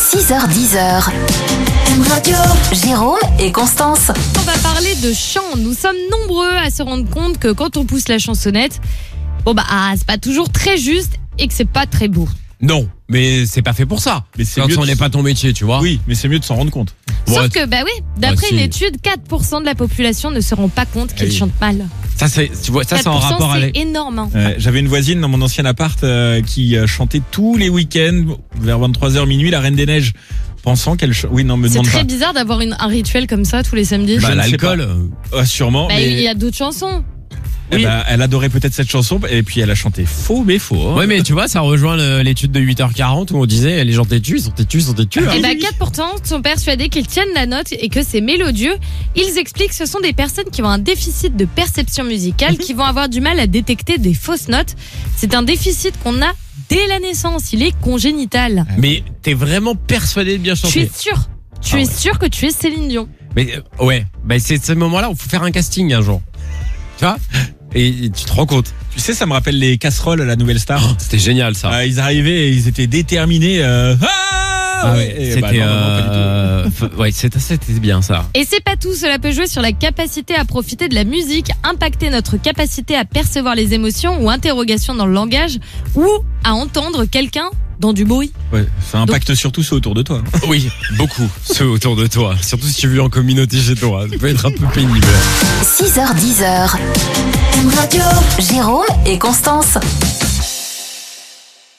6h10. Radio. Jérôme et Constance. On va parler de chant. Nous sommes nombreux à se rendre compte que quand on pousse la chansonnette, c'est pas toujours très juste et que c'est pas très beau. Non, mais c'est pas fait pour ça. Mais c'est quand mieux on n'est pas ton métier, tu vois. Oui, mais c'est mieux de s'en rendre compte. Sauf que, d'après si. une étude, 4% de la population ne se rend pas compte qu'ils Oui. chantent mal. Ça, c'est en 4%, rapport avec. c'est énorme. Hein. J'avais une voisine dans mon ancien appart qui chantait tous les week-ends vers 23h minuit la Reine des Neiges, pensant qu'elle me C'est demande très pas. bizarre d'avoir un rituel comme ça tous les samedis. Je ne sais L'alcool. Sûrement. Il mais y a d'autres chansons. oui. Elle adorait peut-être cette chanson et puis elle a chanté faux mais faux. Hein. Ouais, mais tu vois, ça rejoint l'étude de 8h40 où on disait les gens têtus, ils sont têtus. Hein. Et 4% sont persuadés qu'ils tiennent la note et que c'est mélodieux. Ils expliquent que ce sont des personnes qui ont un déficit de perception musicale, qui vont avoir du mal à détecter des fausses notes. C'est un déficit qu'on a dès la naissance. Il est congénital. Mais t'es vraiment persuadé de bien Tu es chanter. sûr. Tu es sûr que tu es Céline Dion. Mais c'est ce moment-là où il faut faire un casting un jour. Tu vois et tu te rends compte. Tu sais, ça me rappelle les casseroles à la Nouvelle Star. C'était génial ça. Ils arrivaient et ils étaient déterminés. C'était c'était bien ça. Et c'est pas tout, cela peut jouer sur la capacité à profiter de la musique, impacter notre capacité à percevoir les émotions ou interrogations dans le langage, ou à entendre quelqu'un dans du bruit. Ouais, ça impacte surtout ceux autour de toi. Oui, beaucoup, ceux autour de toi. Surtout si tu vis en communauté chez toi. Ça peut être un peu pénible. 6h10. Radio. Jérôme et Constance.